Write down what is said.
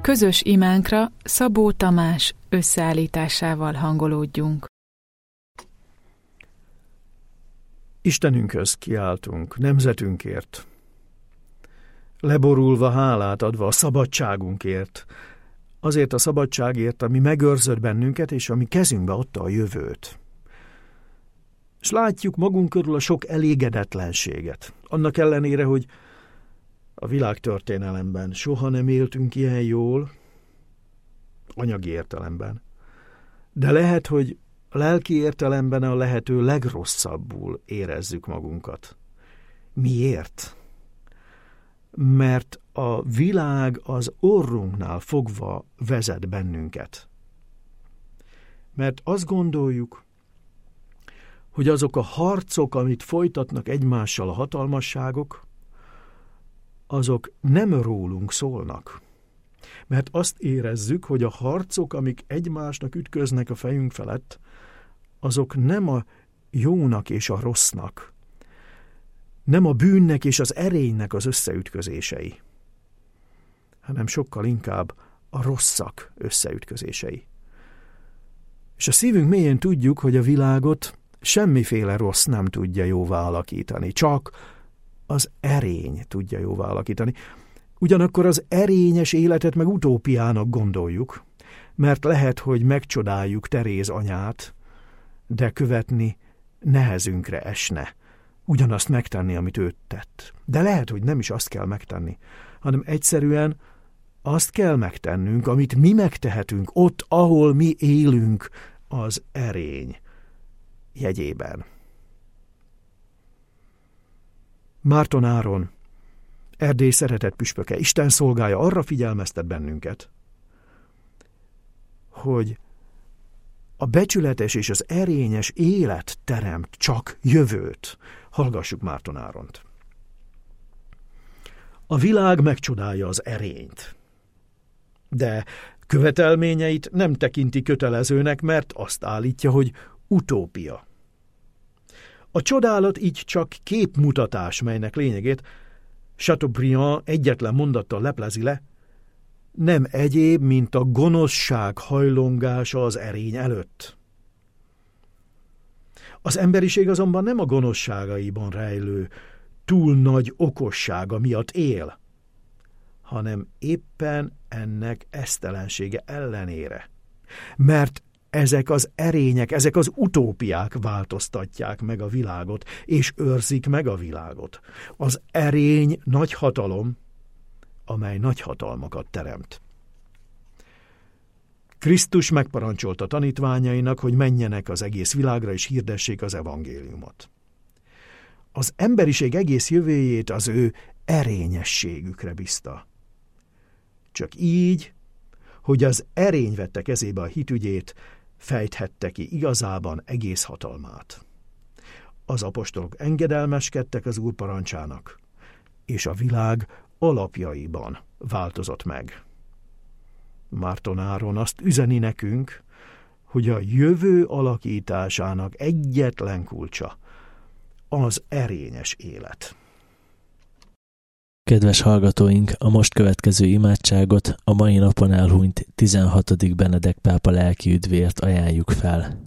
Közös imánkra Szabó Tamás összeállításával hangolódjunk. Istenünkhöz kiáltunk, nemzetünkért, leborulva hálát adva a szabadságunkért, azért a szabadságért, ami megőrzött bennünket, és ami kezünkbe adta a jövőt. És látjuk magunk körül a sok elégedetlenséget. Annak ellenére, hogy a világtörténelemben soha nem éltünk ilyen jól, anyagi értelemben. De lehet, hogy a lelki értelemben a lehető legrosszabbul érezzük magunkat. Miért? Mert a világ az orrunknál fogva vezet bennünket. Mert azt gondoljuk, hogy azok a harcok, amit folytatnak egymással a hatalmasságok, azok nem rólunk szólnak. Mert azt érezzük, hogy a harcok, amik egymásnak ütköznek a fejünk felett, azok nem a jónak és a rossznak, nem a bűnnek és az erénynek az összeütközései, hanem sokkal inkább a rosszak összeütközései. És a szívünk mélyén tudjuk, hogy a világot semmiféle rossz nem tudja jóvá alakítani, csak az erény tudja jóvá alakítani. Ugyanakkor az erényes életet meg utópiának gondoljuk, mert lehet, hogy megcsodáljuk Teréz anyát, de követni nehezünkre esne, ugyanazt megtenni, amit ő tett. De lehet, hogy nem is azt kell megtenni, hanem egyszerűen azt kell megtennünk, amit mi megtehetünk ott, ahol mi élünk, az erény jegyében. Márton Áron, Erdély szeretett püspöke, Isten szolgája arra figyelmeztet bennünket, hogy a becsületes és az erényes élet teremt csak jövőt. Hallgassuk Márton Áront. A világ megcsodálja az erényt, de követelményeit nem tekinti kötelezőnek, mert azt állítja, hogy utópia. A csodálat így csak képmutatás, melynek lényegét Chateaubriand egyetlen mondattal leplezi le, nem egyéb, mint a gonoszság hajlongása az erény előtt. Az emberiség azonban nem a gonoszságaiban rejlő túl nagy okossága miatt él, hanem éppen ennek esztelensége ellenére. Mert ezek az erények, ezek az utópiák változtatják meg a világot, és őrzik meg a világot. Az erény nagy hatalom, amely nagy hatalmakat teremt. Krisztus megparancsolta tanítványainak, hogy menjenek az egész világra, és hirdessék az evangéliumot. Az emberiség egész jövőjét az ő erényességükre bízta. Csak így, hogy az erény vette kezébe a hitügyét, fejthette ki igazában egész hatalmát. Az apostolok engedelmeskedtek az Úr parancsának, és a világ alapjaiban változott meg. Márton Áron azt üzeni nekünk, hogy a jövő alakításának egyetlen kulcsa az erényes élet. Kedves hallgatóink, a most következő imádságot a mai napon elhunyt 16. Benedek pápa lelkiüdvért ajánljuk fel.